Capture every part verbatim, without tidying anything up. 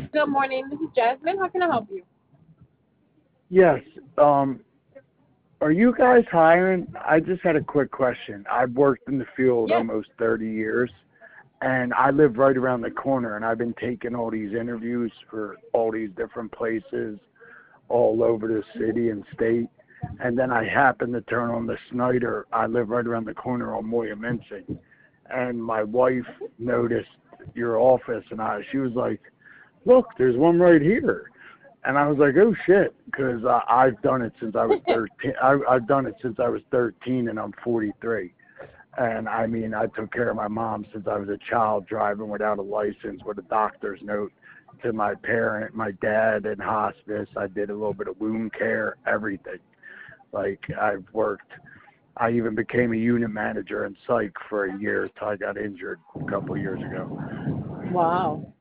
Good morning. This is Jasmine. How can I help you? Yes. Um, are you guys hiring? I just had a quick question. I've worked in the field Yes. almost thirty years, and I live right around the corner, and I've been taking all these interviews for all these different places all over the city and state. And then I happened to turn on the Snyder. I live right around the corner on Moya Mincing. And my wife noticed your office, and I, she was like, look, there's one right here. And I was like, oh shit, because uh, I've done it since I was thirteen. I, I've done it since I was thirteen, and I'm forty-three. And I mean, I took care of my mom since I was a child, driving without a license with a doctor's note to my parent, my dad in hospice. I did a little bit of wound care, everything. Like I've worked. I even became a unit manager in psych for a year till I got injured a couple of years ago. Wow.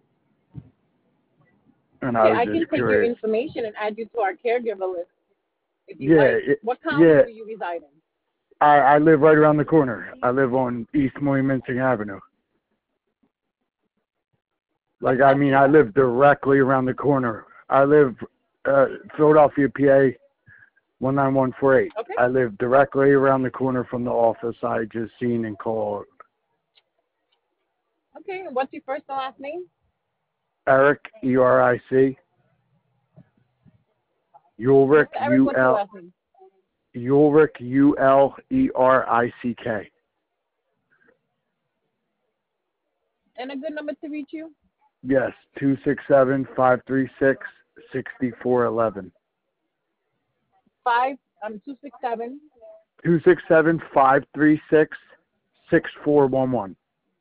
And I Okay, was I can just take your curious. information and add you to our caregiver list if you Yeah, like. it, What county yeah. do you reside in? I, I live right around the corner. I live on East Moymincing Avenue. What's Like, I that mean, I for? live directly around the corner. I live uh, Philadelphia, P A, one nine one four eight. Okay. I live directly around the corner from the office I just seen and called. Okay. What's your first and last name? Eric, E R I C. Ulrich, mister Eric, U what's your L last name? Ulrich, U L E R I C K. And a good number to reach you? Yes, two six seven five three six sixty four eleven. Five, um, two six seven. Two six seven five three six six four one one.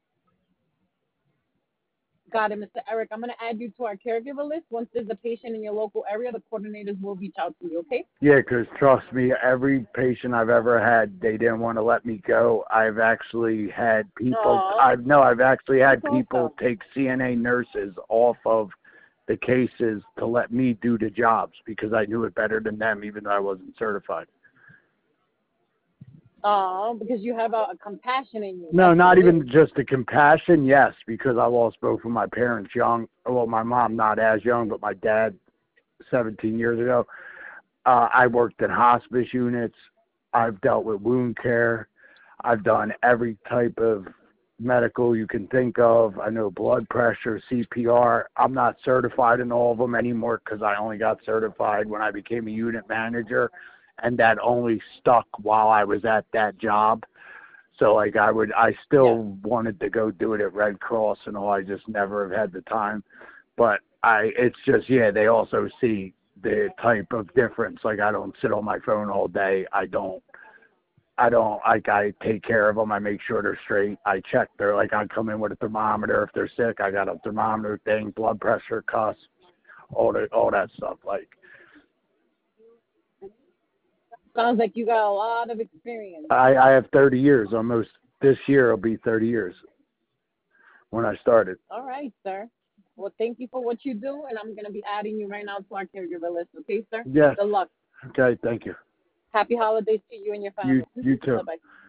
Got it, mister Eric. I'm going to add you to our caregiver list. Once there's a patient in your local area, the coordinators will reach out to you, okay? Yeah, 'cause trust me, every patient I've ever had, they didn't want to let me go. I've actually had people. Oh, I've no, I've actually that's had people awesome. take C N A nurses off of the cases to let me do the jobs because I knew it better than them, even though I wasn't certified. Oh, because you have a, a compassion in you. No, That's what not it is. even just the compassion. Yes, because I lost both of my parents young. Well, my mom not as young, but my dad seventeen years ago. Uh, I worked in hospice units. I've dealt with wound care. I've done every type of medical you can think of. I know blood pressure, C P R. I'm not certified in all of them anymore because I only got certified when I became a unit manager, and that only stuck while I was at that job. So like I would, I Yes. still wanted to go do it at Red Cross and all. I just never have had the time. But I, it's just, yeah, they also see the type of difference. Like I don't sit on my phone all day. I don't, I don't, like I take care of them. I make sure they're straight. I check their, like I come in with a thermometer. If they're sick, I got a thermometer thing, blood pressure, cuss, all that, all that stuff. Like Sounds like you got a lot of experience. I, I have thirty years almost. This year will be thirty years when I started. All right, sir. Well, thank you for what you do, and I'm going to be adding you right now to our caregiver list, okay, sir? Yes. Good luck. Okay. Thank you. Happy holidays to you and your You, family. you too. Bye-bye.